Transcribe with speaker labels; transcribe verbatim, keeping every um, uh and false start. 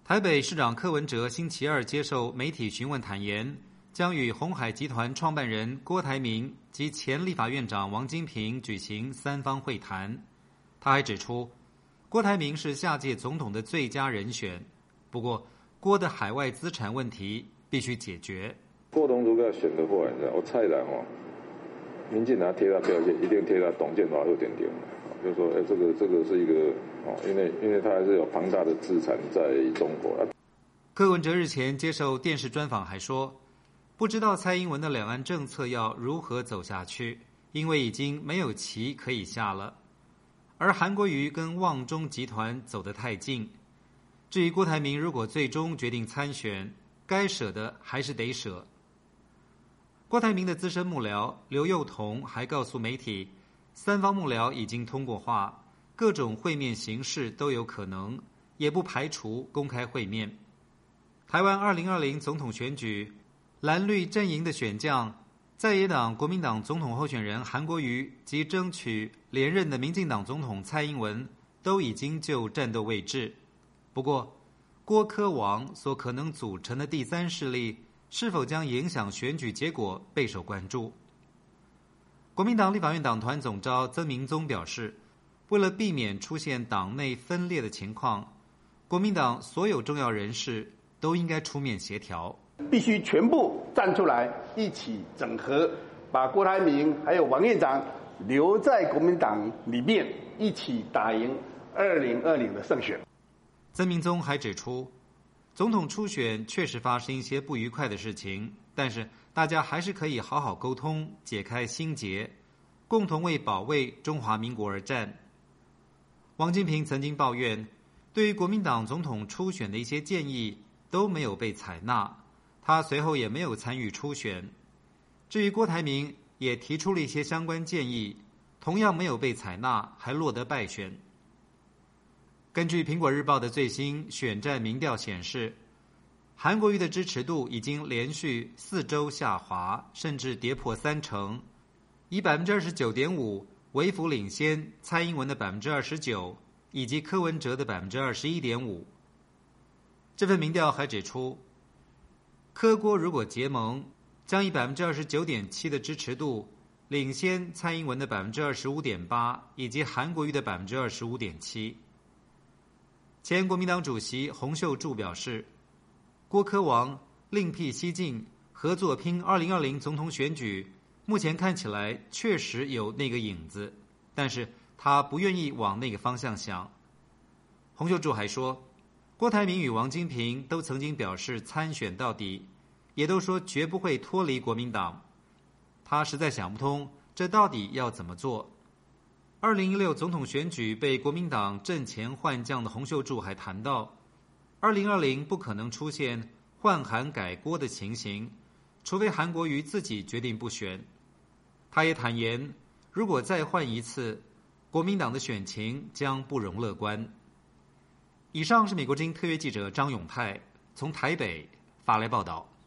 Speaker 1: 台北市长柯文哲星期二接受媒体询问坦言，将与鸿海集团创办人郭台铭及前立法院长王金平举行三方会谈。他还指出，郭台铭是下届总统的最佳人选，不过郭的海外资产问题必须解决。
Speaker 2: 郭董如果要选的话，我猜啦哦，民进党贴他标签，一定贴他董建华后点点，就说哎，这个这个是一个哦，因为因为他还是有庞大的资产在中国。
Speaker 1: 柯文哲日前接受电视专访还说，不知道蔡英文的两岸政策要如何走下去，因为已经没有棋可以下了。而韩国瑜跟旺中集团走得太近。至于郭台铭如果最终决定参选，该舍的还是得舍。郭台铭的资深幕僚刘宥彤还告诉媒体，三方幕僚已经通过话，各种会面形式都有可能，也不排除公开会面。台湾二零二零总统选举，蓝绿阵营的选将在野党国民党总统候选人韩国瑜及争取连任的民进党总统蔡英文都已经就战斗位置。不过郭柯王所可能组成的第三势力是否将影响选举结果备受关注。国民党立法院党团总召曾明宗表示，为了避免出现党内分裂的情况，国民党所有重要人士都应该出面协调，
Speaker 3: 必须全部站出来一起整合，把郭台铭还有王院长留在国民党里面，一起打赢二零二零的胜选。
Speaker 1: 曾明宗还指出，总统初选确实发生一些不愉快的事情，但是大家还是可以好好沟通，解开心结，共同为保卫中华民国而战。王金平曾经抱怨，对于国民党总统初选的一些建议都没有被采纳，他随后也没有参与初选。至于郭台铭也提出了一些相关建议，同样没有被采纳，还落得败选。根据苹果日报的最新选战民调显示，韩国瑜的支持度已经连续四周下滑，甚至跌破三成，以百分之二十九点五微幅领先蔡英文的百分之二十九，以及柯文哲的百分之二十一点五。这份民调还指出，柯郭如果结盟，将以百分之二十九点七的支持度领先蔡英文的百分之二十五点八，以及韩国瑜的百分之二十五点七。前国民党主席洪秀柱表示，郭柯王另辟蹊径，合作拼二零二零总统选举，目前看起来确实有那个影子，但是他不愿意往那个方向想。洪秀柱还说，郭台铭与王金平都曾经表示参选到底，也都说绝不会脱离国民党。他实在想不通，这到底要怎么做？二零一六总统选举被国民党阵前换将的洪秀柱还谈到，二零二零不可能出现换韩改郭的情形，除非韩国瑜自己决定不选。他也坦言，如果再换一次，国民党的选情将不容乐观。以上是美国之音特约记者张永泰从台北发来报道。